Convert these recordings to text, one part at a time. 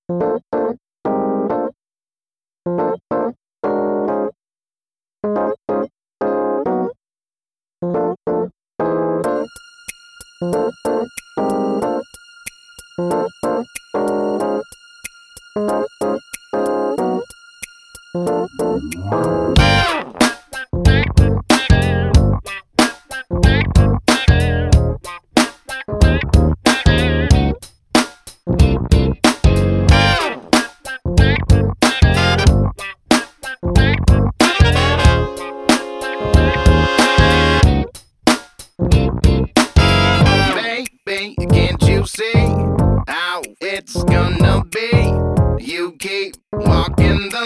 Baby, can't you see how it's gonna be? You keep walking the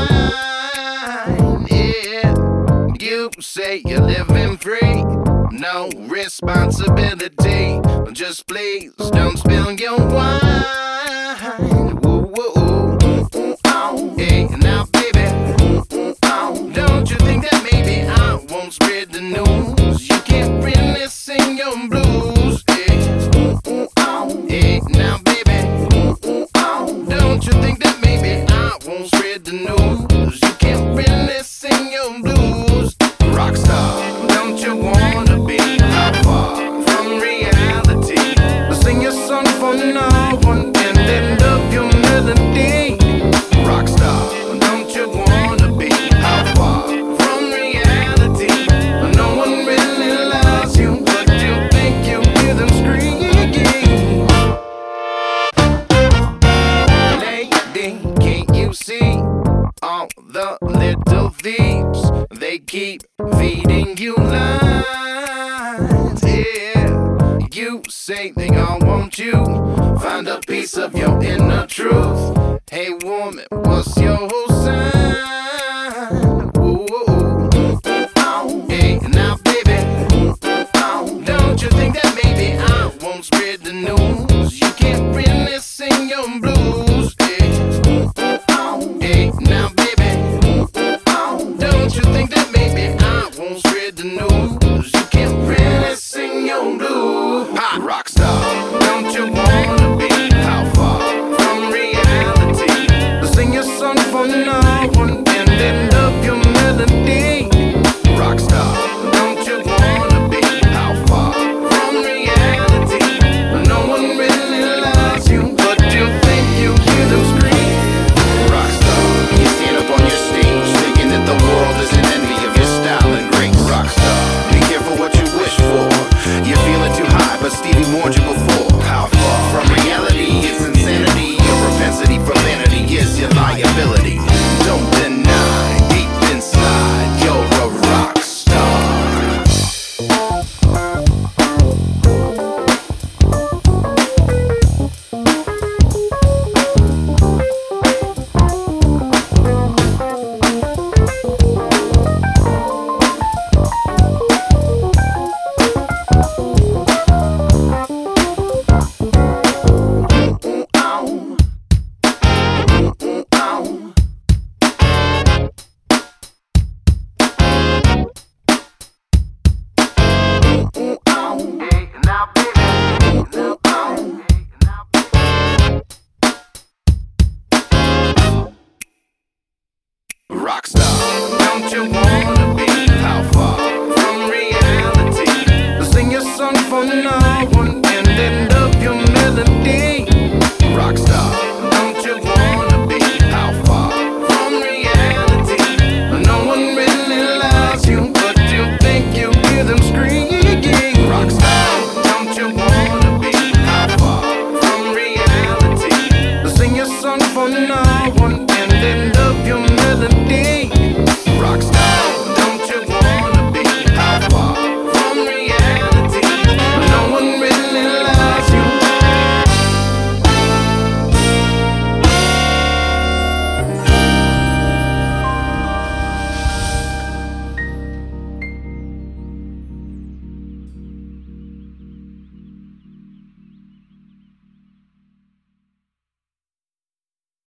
line, yeah. You say you're living free, no responsibility. Just please don't spill your wine. Woo, woo, woo. Oh, hey, now baby, don't you think that maybe I won't spread the news? You can't really sing your blues. Hey, now baby, don't you think that maybe I won't spread the news? You can't really sing your blues. Rockstar, don't you wanna be how far from reality? Sing your song for no one and then love your melody. Rockstar, don't you wanna be how far from reality? No one really loves you, but you think you hear them screaming. Lady, can't you see all the little thieves? They keep feeding you lies, yeah. You say they all want you, find a piece of your inner truth. Hey woman, what's your sign? Ooh, hey, now baby, don't you think that maybe I won't spread the news? You can't really sing your blues.